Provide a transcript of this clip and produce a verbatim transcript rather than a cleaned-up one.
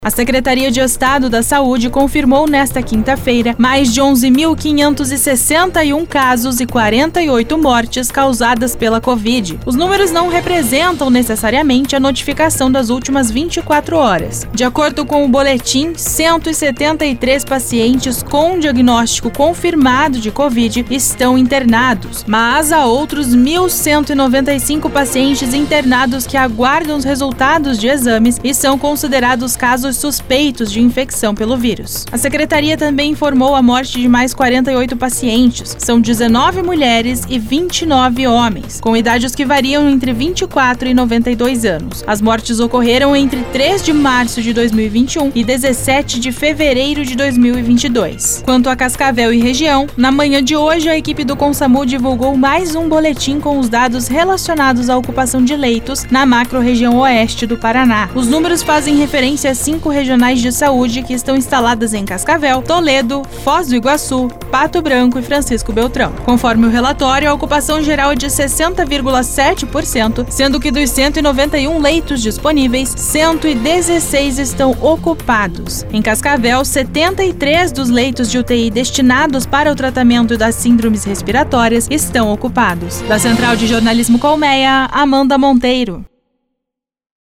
A Secretaria de Estado da Saúde confirmou nesta quinta-feira mais de onze mil quinhentos e sessenta e um casos e quarenta e oito mortes causadas pela Covid. Os números não representam necessariamente a notificação das últimas vinte e quatro horas. De acordo com o boletim, cento e setenta e três pacientes com diagnóstico confirmado de Covid estão internados, mas há outros mil cento e noventa e cinco pacientes internados que aguardam os resultados de exames e são considerados casos suspeitos de infecção pelo vírus. A secretaria também informou a morte de mais quarenta e oito pacientes. São dezenove mulheres e vinte e nove homens, com idades que variam entre vinte e quatro e noventa e dois anos. As mortes ocorreram entre três de março de dois mil e vinte e um e dezessete de fevereiro de dois mil e vinte e dois. Quanto a Cascavel e região, na manhã de hoje a equipe do Consamu divulgou mais um boletim com os dados relacionados à ocupação de leitos na macro-região oeste do Paraná. Os números fazem referência a cinco regionais de saúde que estão instaladas em Cascavel, Toledo, Foz do Iguaçu, Pato Branco e Francisco Beltrão. Conforme o relatório, a ocupação geral é de sessenta vírgula sete por cento, sendo que dos cento e noventa e um leitos disponíveis, cento e dezesseis estão ocupados. Em Cascavel, setenta e três dos leitos de U T I destinados para o tratamento das síndromes respiratórias estão ocupados. Da Central de Jornalismo Colmeia, Amanda Monteiro.